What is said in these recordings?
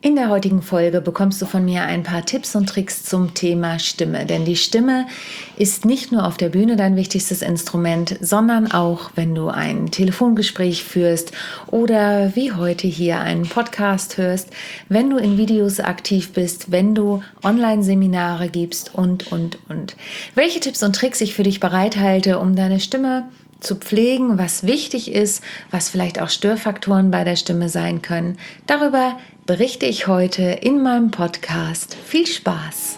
In der heutigen Folge bekommst du von mir ein paar Tipps und Tricks zum Thema Stimme. Denn die Stimme ist nicht nur auf der Bühne dein wichtigstes Instrument, sondern auch, wenn du ein Telefongespräch führst oder wie heute hier einen Podcast hörst, wenn du in Videos aktiv bist, wenn du Online-Seminare gibst und. Welche Tipps und Tricks ich für dich bereithalte, um deine Stimme zu pflegen, was wichtig ist, was vielleicht auch Störfaktoren bei der Stimme sein können. Darüber berichte ich heute in meinem Podcast. Viel Spaß!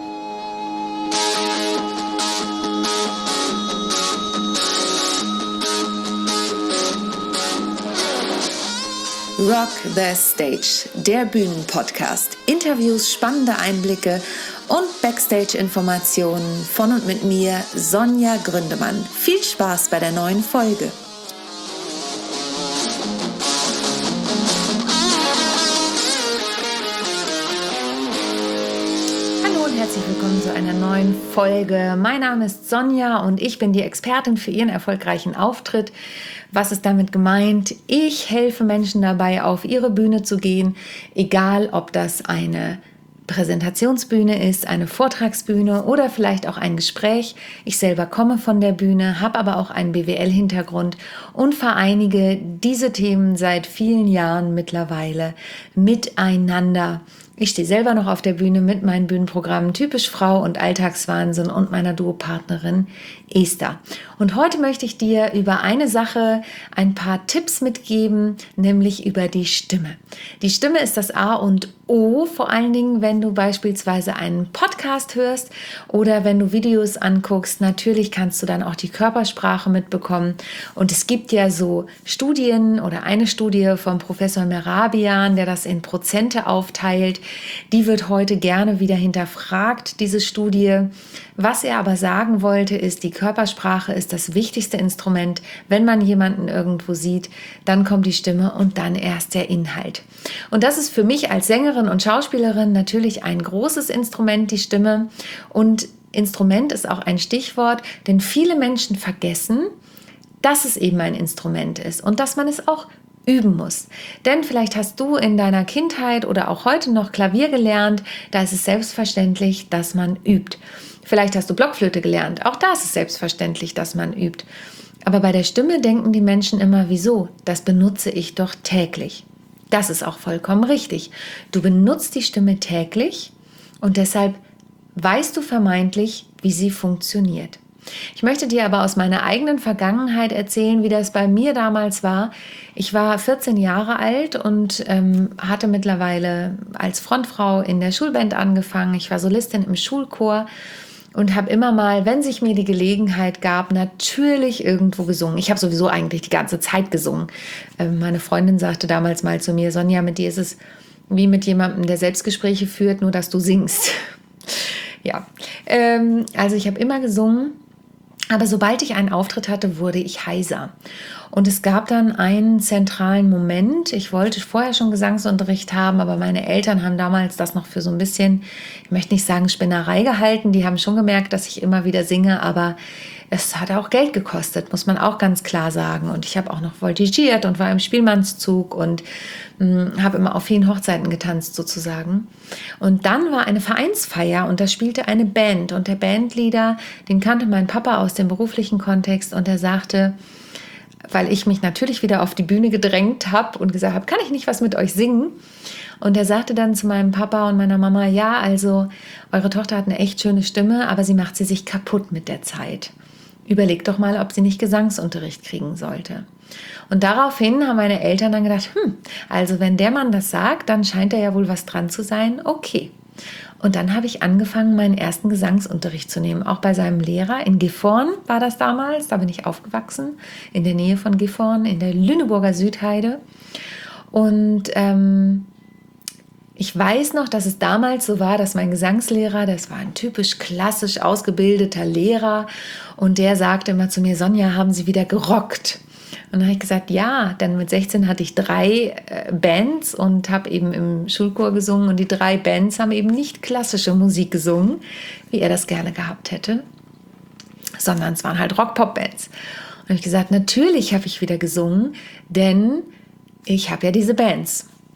Rock the Stage, der Bühnenpodcast. Interviews, spannende Einblicke und Backstage-Informationen von und mit mir, Sonja Gründemann. Viel Spaß bei der neuen Folge. Hallo und herzlich willkommen zu einer neuen Folge. Mein Name ist Sonja und ich bin die Expertin für Ihren erfolgreichen Auftritt. Was ist damit gemeint? Ich helfe Menschen dabei, auf ihre Bühne zu gehen, egal ob das eine Präsentationsbühne ist, eine Vortragsbühne oder vielleicht auch ein Gespräch. Ich selber komme von der Bühne, habe aber auch einen BWL-Hintergrund und vereinige diese Themen seit vielen Jahren mittlerweile miteinander. Ich stehe selber noch auf der Bühne mit meinen Bühnenprogrammen Typisch Frau und Alltagswahnsinn und meiner Duopartnerin Esther. Und heute möchte ich dir über eine Sache ein paar Tipps mitgeben, nämlich über die Stimme. Die Stimme ist das A und O, vor allen Dingen, wenn du beispielsweise einen Podcast hörst oder wenn du Videos anguckst. Natürlich kannst du dann auch die Körpersprache mitbekommen. Und es gibt ja so Studien oder eine Studie vom Professor Mehrabian, der das in Prozente aufteilt. Die wird heute gerne wieder hinterfragt, diese Studie. Was er aber sagen wollte, ist, die Körpersprache ist das wichtigste Instrument. Wenn man jemanden irgendwo sieht, dann kommt die Stimme und dann erst der Inhalt. Und das ist für mich als Sängerin und Schauspielerin natürlich ein großes Instrument, die Stimme. Und Instrument ist auch ein Stichwort, denn viele Menschen vergessen, dass es eben ein Instrument ist und dass man es auch üben muss. Denn vielleicht hast du in deiner Kindheit oder auch heute noch Klavier gelernt, da ist es selbstverständlich, dass man übt. Vielleicht hast du Blockflöte gelernt, auch da ist es selbstverständlich, dass man übt. Aber bei der Stimme denken die Menschen immer, wieso? Das benutze ich doch täglich. Das ist auch vollkommen richtig. Du benutzt die Stimme täglich und deshalb weißt du vermeintlich, wie sie funktioniert. Ich möchte dir aber aus meiner eigenen Vergangenheit erzählen, wie das bei mir damals war. Ich war 14 Jahre alt und hatte mittlerweile als Frontfrau in der Schulband angefangen. Ich war Solistin im Schulchor und habe immer mal, wenn sich mir die Gelegenheit gab, natürlich irgendwo gesungen. Ich habe sowieso eigentlich die ganze Zeit gesungen. Meine Freundin sagte damals mal zu mir, Sonja, mit dir ist es wie mit jemandem, der Selbstgespräche führt, nur dass du singst. Ja, also ich habe immer gesungen. Aber sobald ich einen Auftritt hatte, wurde ich heiser. Und es gab dann einen zentralen Moment. Ich wollte vorher schon Gesangsunterricht haben, aber meine Eltern haben damals das noch für so ein bisschen, ich möchte nicht sagen Spinnerei gehalten. Die haben schon gemerkt, dass ich immer wieder singe, aber es hat auch Geld gekostet, muss man auch ganz klar sagen. Und ich habe auch noch voltigiert und war im Spielmannszug und habe immer auf vielen Hochzeiten getanzt sozusagen. Und dann war eine Vereinsfeier und da spielte eine Band. Und der Bandleader, den kannte mein Papa aus dem beruflichen Kontext und er sagte, weil ich mich natürlich wieder auf die Bühne gedrängt habe und gesagt habe, kann ich nicht was mit euch singen? Und er sagte dann zu meinem Papa und meiner Mama, ja, also eure Tochter hat eine echt schöne Stimme, aber sie macht sie sich kaputt mit der Zeit. Überlegt doch mal, ob sie nicht Gesangsunterricht kriegen sollte. Und daraufhin haben meine Eltern dann gedacht, also wenn der Mann das sagt, dann scheint da ja wohl was dran zu sein, okay. Und dann habe ich angefangen, meinen ersten Gesangsunterricht zu nehmen, auch bei seinem Lehrer. In Gifhorn war das damals, da bin ich aufgewachsen, in der Nähe von Gifhorn, in der Lüneburger Südheide. Und ich weiß noch, dass es damals so war, dass mein Gesangslehrer, das war ein typisch klassisch ausgebildeter Lehrer und der sagte immer zu mir, Sonja, haben Sie wieder gerockt? Und dann habe ich gesagt, ja, denn mit 16 hatte ich 3 Bands und habe eben im Schulchor gesungen und die 3 Bands haben eben nicht klassische Musik gesungen, wie er das gerne gehabt hätte, sondern es waren halt Rock-Pop-Bands. Und habe ich gesagt, natürlich habe ich wieder gesungen, denn ich habe ja diese Bands.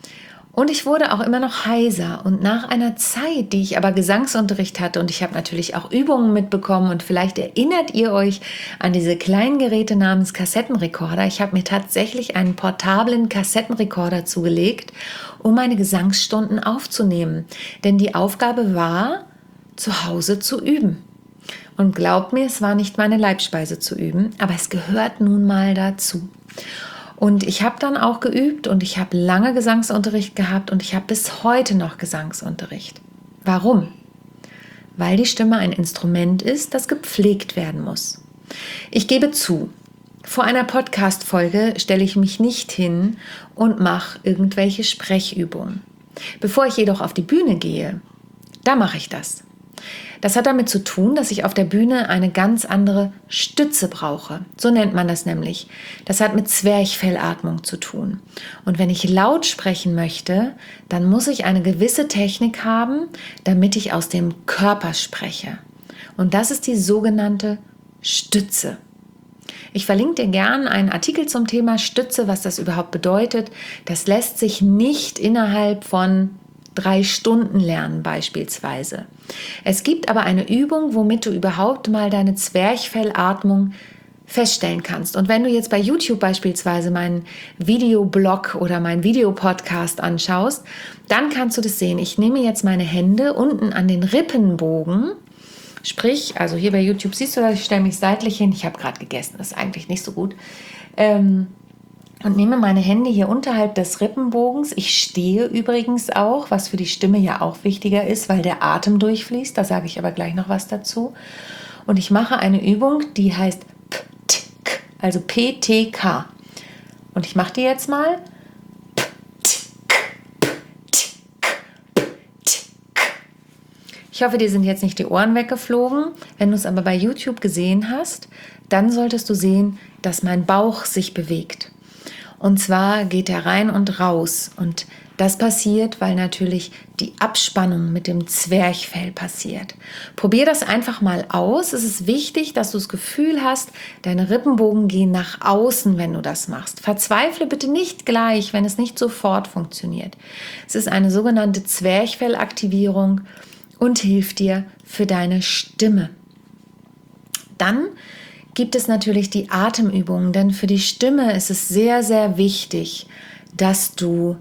Und ich wurde auch immer noch heiser. Und nach einer Zeit, die ich aber Gesangsunterricht hatte, und ich habe natürlich auch Übungen mitbekommen, und vielleicht erinnert ihr euch an diese kleinen Geräte namens Kassettenrekorder. Ich habe mir tatsächlich einen portablen Kassettenrekorder zugelegt, um meine Gesangsstunden aufzunehmen. Denn die Aufgabe war, zu Hause zu üben. Und glaubt mir, es war nicht meine Leibspeise zu üben, aber es gehört nun mal dazu. Und ich habe dann auch geübt und ich habe lange Gesangsunterricht gehabt und ich habe bis heute noch Gesangsunterricht. Warum? Weil die Stimme ein Instrument ist, das gepflegt werden muss. Ich gebe zu, vor einer Podcast-Folge stelle ich mich nicht hin und mache irgendwelche Sprechübungen. Bevor ich jedoch auf die Bühne gehe, da mache ich das. Das hat damit zu tun, dass ich auf der Bühne eine ganz andere Stütze brauche. So nennt man das nämlich. Das hat mit Zwerchfellatmung zu tun. Und wenn ich laut sprechen möchte, dann muss ich eine gewisse Technik haben, damit ich aus dem Körper spreche. Und das ist die sogenannte Stütze. Ich verlinke dir gern einen Artikel zum Thema Stütze, was das überhaupt bedeutet. Das lässt sich nicht innerhalb von 3 Stunden lernen beispielsweise. Es gibt aber eine Übung, womit du überhaupt mal deine Zwerchfellatmung feststellen kannst. Und wenn du jetzt bei YouTube beispielsweise meinen Videoblog oder meinen Videopodcast anschaust, dann kannst du das sehen. Ich nehme jetzt meine Hände unten an den Rippenbogen, sprich, also hier bei YouTube siehst du das, ich stelle mich seitlich hin, ich habe gerade gegessen, das ist eigentlich nicht so gut, und nehme meine Hände hier unterhalb des Rippenbogens. Ich stehe übrigens auch, was für die Stimme ja auch wichtiger ist, weil der Atem durchfließt. Da sage ich aber gleich noch was dazu. Und ich mache eine Übung, die heißt P-T-K, also P-T-K. Und ich mache die jetzt mal. Ich hoffe, dir sind jetzt nicht die Ohren weggeflogen. Wenn du es aber bei YouTube gesehen hast, dann solltest du sehen, dass mein Bauch sich bewegt. Und zwar geht er rein und raus. Und das passiert, weil natürlich die Abspannung mit dem Zwerchfell passiert. Probier das einfach mal aus. Es ist wichtig, dass du das Gefühl hast, deine Rippenbogen gehen nach außen, wenn du das machst. Verzweifle bitte nicht gleich, wenn es nicht sofort funktioniert. Es ist eine sogenannte Zwerchfellaktivierung und hilft dir für deine Stimme. Dann gibt es natürlich die Atemübungen, denn für die Stimme ist es sehr, sehr wichtig, dass du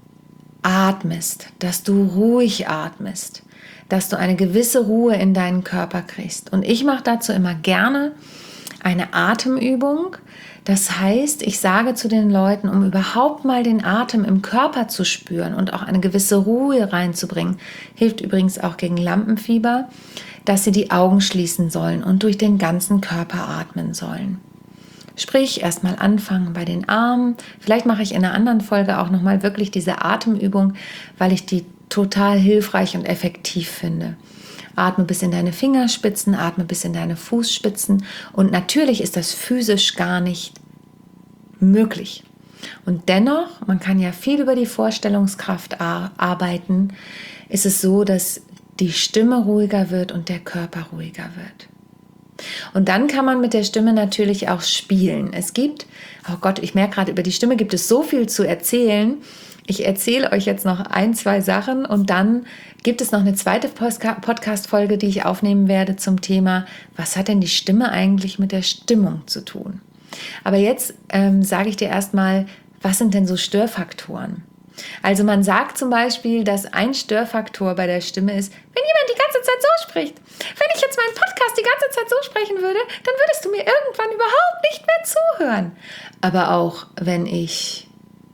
atmest, dass du ruhig atmest, dass du eine gewisse Ruhe in deinen Körper kriegst. Und ich mache dazu immer gerne eine Atemübung. Das heißt, ich sage zu den Leuten, um überhaupt mal den Atem im Körper zu spüren und auch eine gewisse Ruhe reinzubringen, hilft übrigens auch gegen Lampenfieber, dass sie die Augen schließen sollen und durch den ganzen Körper atmen sollen. Sprich, erstmal anfangen bei den Armen. Vielleicht mache ich in einer anderen Folge auch nochmal wirklich diese Atemübung, weil ich die total hilfreich und effektiv finde. Atme bis in deine Fingerspitzen, atme bis in deine Fußspitzen. Und natürlich ist das physisch gar nicht möglich. Und dennoch, man kann ja viel über die Vorstellungskraft arbeiten, ist es so, dass die Stimme ruhiger wird und der Körper ruhiger wird. Und dann kann man mit der Stimme natürlich auch spielen. Es gibt, oh Gott, ich merke gerade, über die Stimme gibt es so viel zu erzählen. Ich erzähle euch jetzt noch 1, 2 Sachen und dann gibt es noch eine zweite Podcast-Folge, die ich aufnehmen werde zum Thema, was hat denn die Stimme eigentlich mit der Stimmung zu tun? Aber jetzt sage ich dir erstmal, was sind denn so Störfaktoren? Also man sagt zum Beispiel, dass ein Störfaktor bei der Stimme ist, wenn jemand die ganze Zeit so spricht. Wenn ich jetzt meinen Podcast die ganze Zeit so sprechen würde, dann würdest du mir irgendwann überhaupt nicht mehr zuhören. Aber auch wenn ich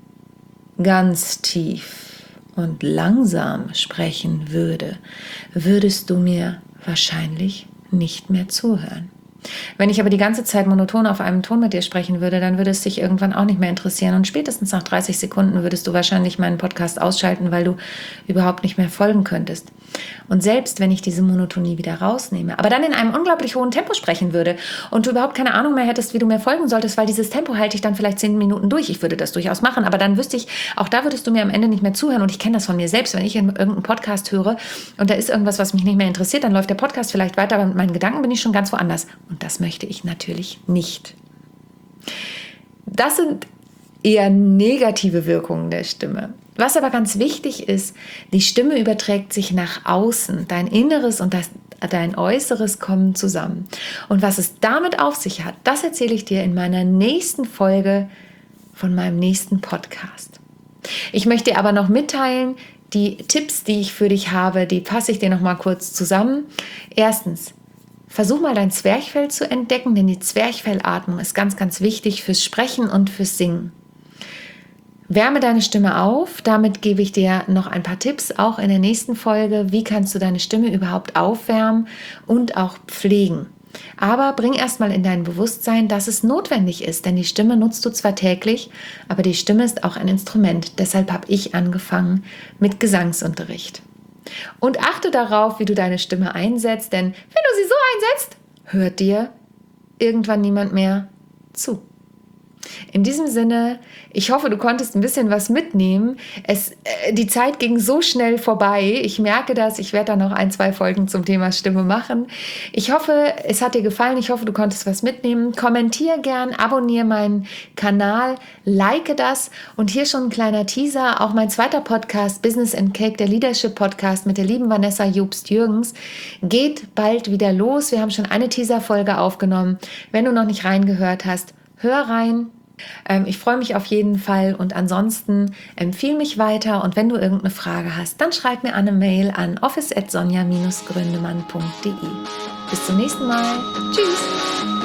ganz tief und langsam sprechen würde, würdest du mir wahrscheinlich nicht mehr zuhören. Wenn ich aber die ganze Zeit monoton auf einem Ton mit dir sprechen würde, dann würde es dich irgendwann auch nicht mehr interessieren und spätestens nach 30 Sekunden würdest du wahrscheinlich meinen Podcast ausschalten, weil du überhaupt nicht mehr folgen könntest. Und selbst wenn ich diese Monotonie wieder rausnehme, aber dann in einem unglaublich hohen Tempo sprechen würde und du überhaupt keine Ahnung mehr hättest, wie du mir folgen solltest, weil dieses Tempo halte ich dann vielleicht 10 Minuten durch. Ich würde das durchaus machen, aber dann wüsste ich, auch da würdest du mir am Ende nicht mehr zuhören und ich kenne das von mir selbst, wenn ich in irgendeinen Podcast höre und da ist irgendwas, was mich nicht mehr interessiert, dann läuft der Podcast vielleicht weiter, aber mit meinen Gedanken bin ich schon ganz woanders und das möchte ich natürlich nicht. Das sind eher negative Wirkungen der Stimme. Was aber ganz wichtig ist, die Stimme überträgt sich nach außen. Dein Inneres und dein Äußeres kommen zusammen. Und was es damit auf sich hat, das erzähle ich dir in meiner nächsten Folge von meinem nächsten Podcast. Ich möchte dir aber noch mitteilen, die Tipps, die ich für dich habe, die fasse ich dir noch mal kurz zusammen. Erstens, versuch mal dein Zwerchfell zu entdecken, denn die Zwerchfellatmung ist ganz, ganz wichtig fürs Sprechen und fürs Singen. Wärme deine Stimme auf, damit gebe ich dir noch ein paar Tipps, auch in der nächsten Folge. Wie kannst du deine Stimme überhaupt aufwärmen und auch pflegen? Aber bring erstmal in dein Bewusstsein, dass es notwendig ist, denn die Stimme nutzt du zwar täglich, aber die Stimme ist auch ein Instrument. Deshalb habe ich angefangen mit Gesangsunterricht. Und achte darauf, wie du deine Stimme einsetzt, denn wenn du sie so einsetzt, hört dir irgendwann niemand mehr zu. In diesem Sinne, ich hoffe, du konntest ein bisschen was mitnehmen. Die Zeit ging so schnell vorbei. Ich merke das. Ich werde da noch 1-2 Folgen zum Thema Stimme machen. Ich hoffe, es hat dir gefallen. Ich hoffe, du konntest was mitnehmen. Kommentier gern, abonniere meinen Kanal, like das. Und hier schon ein kleiner Teaser. Auch mein zweiter Podcast, Business and Cake, der Leadership Podcast mit der lieben Vanessa Jobst-Jürgens, geht bald wieder los. Wir haben schon eine Teaser-Folge aufgenommen. Wenn du noch nicht reingehört hast, hör rein. Ich freue mich auf jeden Fall und ansonsten empfehle mich weiter und wenn du irgendeine Frage hast, dann schreib mir eine Mail an office@sonja-gründemann.de. Bis zum nächsten Mal. Tschüss!